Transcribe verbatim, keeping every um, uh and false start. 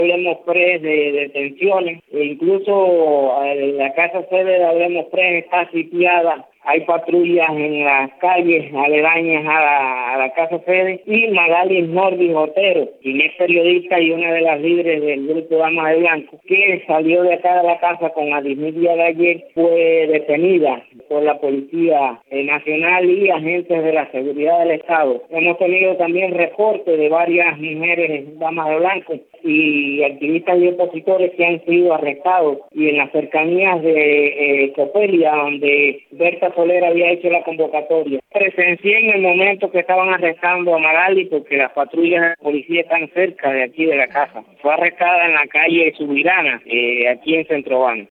Hablemos Press de detenciones, e incluso eh, la casa sede de Hablemos Press está sitiada. Hay patrullas en las calles aledañas a la, a la casa sede. Y Magali Norby Otero, quien es periodista y una de las líderes del grupo Damas de Blanco, que salió de acá de la casa con adismidia de ayer, fue detenida por la Policía Nacional y agentes de la seguridad del Estado. Hemos tenido también reportes de varias mujeres Damas de Blanco y activistas y opositores que han sido arrestados, y en las cercanías de eh, Copelia, donde Berta Soler había hecho la convocatoria. Presencié en el momento que estaban arrestando a Magali, porque las patrullas de la policía están cerca de aquí de la casa. Fue arrestada en la calle Subirana, eh, aquí en Centro Habana.